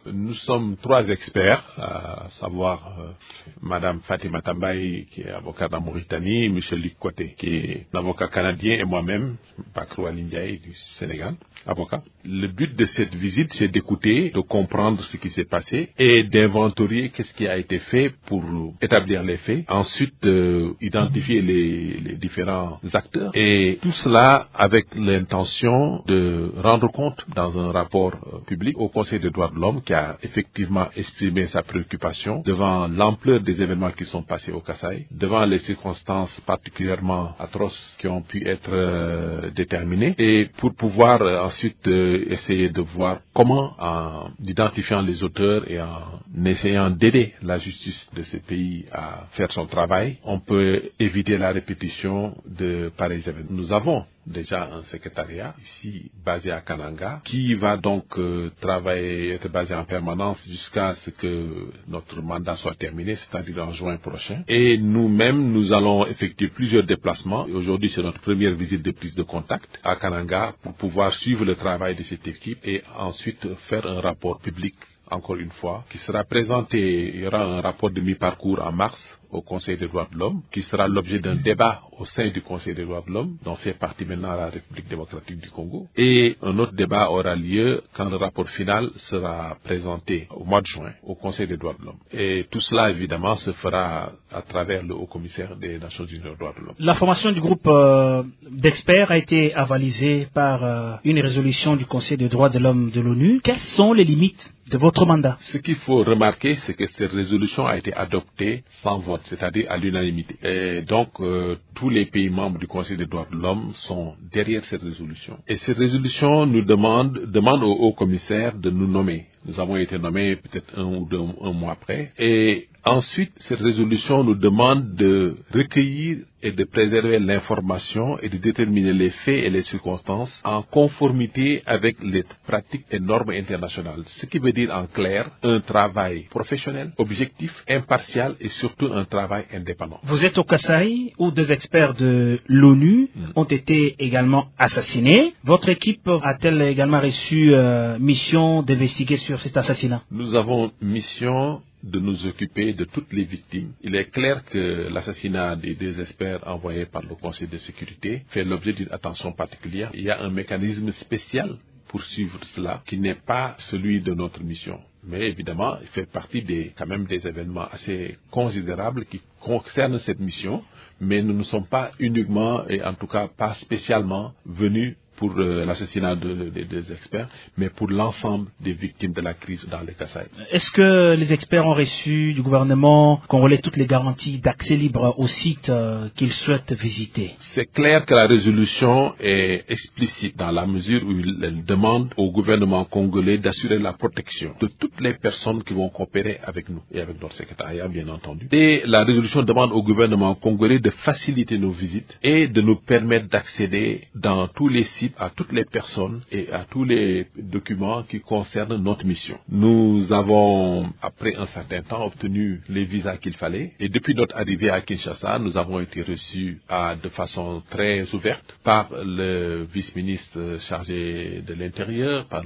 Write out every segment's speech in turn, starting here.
Nous sommes 3 experts, à savoir Madame Fatima Tambaye, qui est avocate en Mauritanie, M. Luc Kouaté, qui est un avocat canadien, et moi-même, Bakro Alindiaye du Sénégal, avocat. Le but de cette visite, c'est d'écouter, de comprendre ce qui s'est passé et d'inventorier qu'est-ce qui a été fait pour établir les faits. Ensuite, identifier les différents acteurs. Et tout cela avec l'intention de rendre compte dans un rapport public au Conseil des droits de l'homme qui a effectivement exprimé sa préoccupation devant l'ampleur des événements qui sont passés au Kasaï, devant les circonstances particulièrement atroces qui ont pu être déterminées, et pour pouvoir ensuite essayer de voir comment, en identifiant les auteurs et en essayant d'aider la justice de ces pays à faire son travail, on peut éviter la répétition de pareils événements. Nous avons déjà un secrétariat ici basé à Kananga qui va donc travailler, être basé en permanence jusqu'à ce que notre mandat soit terminé, c'est-à-dire en juin prochain. Et nous-mêmes, nous allons effectuer plusieurs déplacements. Et aujourd'hui, c'est notre première visite de prise de contact à Kananga pour pouvoir suivre le travail de cette équipe et ensuite faire un rapport public, encore une fois, qui sera présenté. Il y aura un rapport de mi-parcours en mars au Conseil des droits de l'homme, qui sera l'objet d'un débat au sein du Conseil des droits de l'homme, dont fait partie maintenant la République démocratique du Congo. Et un autre débat aura lieu quand le rapport final sera présenté au mois de juin au Conseil des droits de l'homme. Et tout cela, évidemment, se fera à travers le Haut-Commissaire des Nations Unies aux droits de l'homme. La formation du groupe d'experts a été avalisée par une résolution du Conseil des droits de l'homme de l'ONU. Quelles sont les limites de votre mandat? Ce qu'il faut remarquer, c'est que cette résolution a été adoptée sans vote, c'est-à-dire à l'unanimité. Et donc, tous les pays membres du Conseil des droits de l'homme sont derrière cette résolution. Et cette résolution nous demande au haut-commissaire de nous nommer. Nous avons été nommés peut-être un mois après. Et ensuite, cette résolution nous demande de recueillir et de préserver l'information et de déterminer les faits et les circonstances en conformité avec les pratiques et normes internationales. Ce qui veut dire en clair un travail professionnel, objectif, impartial et surtout un travail indépendant. Vous êtes au Kasaï où 2 experts de l'ONU ont été également assassinés. Votre équipe a-t-elle également reçu mission d'investiguer sur cet assassinat? Nous avons mission de nous occuper de toutes les victimes. Il est clair que l'assassinat des 2 experts envoyés par le Conseil de sécurité fait l'objet d'une attention particulière. Il y a un mécanisme spécial pour suivre cela qui n'est pas celui de notre mission. Mais évidemment, il fait partie quand même des événements assez considérables qui concernent cette mission. Mais nous ne sommes pas uniquement, et en tout cas pas spécialement, venus pour l'assassinat des 2 experts, mais pour l'ensemble des victimes de la crise dans les Kasaï. Est-ce que les experts ont reçu du gouvernement congolais toutes les garanties d'accès libre au site qu'ils souhaitent visiter? C'est clair que la résolution est explicite dans la mesure où elle demande au gouvernement congolais d'assurer la protection de toutes les personnes qui vont coopérer avec nous et avec notre secrétariat, bien entendu. Et la résolution demande au gouvernement congolais de faciliter nos visites et de nous permettre d'accéder dans tous les sites à toutes les personnes et à tous les documents qui concernent notre mission. Nous avons, après un certain temps, obtenu les visas qu'il fallait et depuis notre arrivée à Kinshasa, nous avons été reçus de façon très ouverte par le vice-ministre chargé de l'Intérieur, par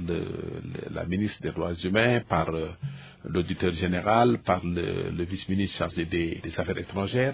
la ministre des Droits humains, par l'auditeur général, par le vice-ministre chargé des Affaires étrangères,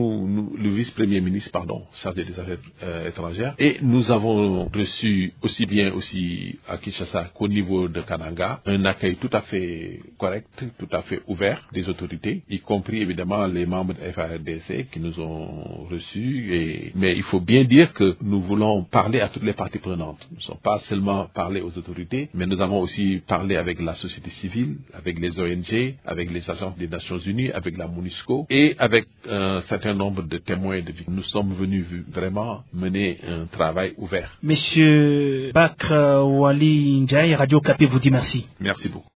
le vice-premier ministre, chargé des Affaires étrangères, et nous avons reçu aussi bien à Kinshasa qu'au niveau de Kananga un accueil tout à fait correct, tout à fait ouvert des autorités, y compris évidemment les membres de FARDC qui nous ont reçus. Mais il faut bien dire que nous voulons parler à toutes les parties prenantes. Nous ne sommes pas seulement parler aux autorités, mais nous avons aussi parlé avec la société civile, avec les ONG, avec les agences des Nations Unies, avec la MONUSCO et avec un certain nombre de témoins de victimes. Nous sommes venus vraiment mener un travail ouvert. Monsieur Bakr Wali Ndiaye, Radio Okapi vous dit merci. Merci beaucoup.